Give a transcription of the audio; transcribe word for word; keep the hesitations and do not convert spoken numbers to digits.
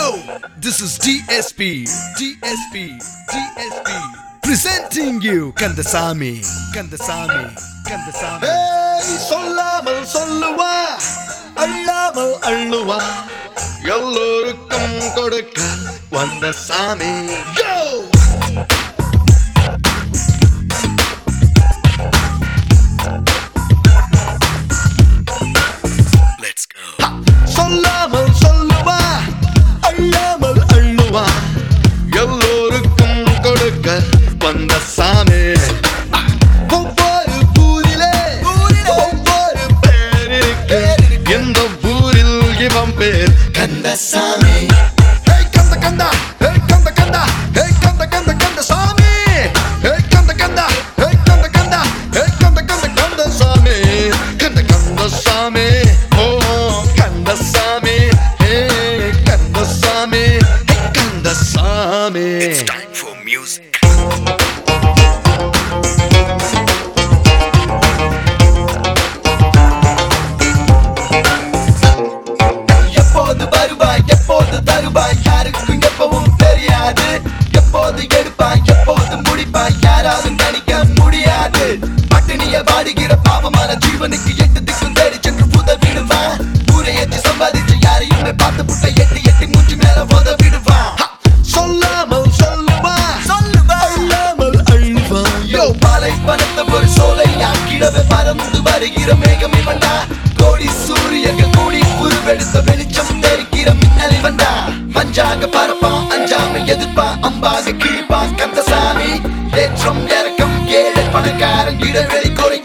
Yo, this is D S P, D S P, D S P, presenting you Kandasamy, Kandasamy, Kandasamy. Hey, சொல்லாமல் சொல்லுவா, அள்ளாமல் அள்ளுவா, எல்லோருக்கும் கொடுக்க வந்த சாமி. Yo! Let's go. சொல்லாமல் சொல்லுவா, அள்ளாமல் அள்ளுவா, எல்லோருக்கும் கொடுக்க வந்த சாமி. ஒவ்வொரு ஊரிலே ஒவ்வொரு பேர் இருக்கு, இந்த ஊரில் இவன் பேர் Kandasamy. Hey Kanda Kanda, hey Kanda Kanda, hey Kanda Kanda Kandasamy. Hey Kanda Kanda, hey Kanda Kanda, hey Kanda Kanda Kandasamy. Kanda Kandasamy, oh Kandasamy, hey Kandasamy, hey Kandasamy. It's time for music. எப்போது வருவாய் எப்போது தருவாய் யாருக்கும் எப்பவும் தெரியாது. எப்போது எடுப்பாய் எப்போது முடிப்பாய் யாராலும் கணிக்க முடியாது. பட்டினிய வாடுகிற பாவமான ஜீவனுக்கு எட்டு திக்கும் தேடி சென்று உதவிடுவான். ஊரை ஏற்றி சம்பாதிச்சு யாரையுமே பார்த்து புட்டை எட்டி எட்டி மூச்சு மேல உதவிடுவான். சொல்லாமல் சொல்லுவா அள்ளாமல் அள்ளுவா. யோ பாலை பணத்தை ஒரு சோலை ஆக்கிடவே பறந்து வருகிற மேகம் இவன்டா. கோடி சூரியர்கள் கூடி உருவெடுத்த வெளிச்சம் தெரிக்கிற மின்னல் இவன்டா. மஞ்சாக பரப்பான் அஞ்சாம எதிர்ப்பான் அம்பாக கிழிப்பான் கந்தசாமி. ஏற்றம் இறக்கம் ஏழை பணக்காரன் இடைவெளி குறை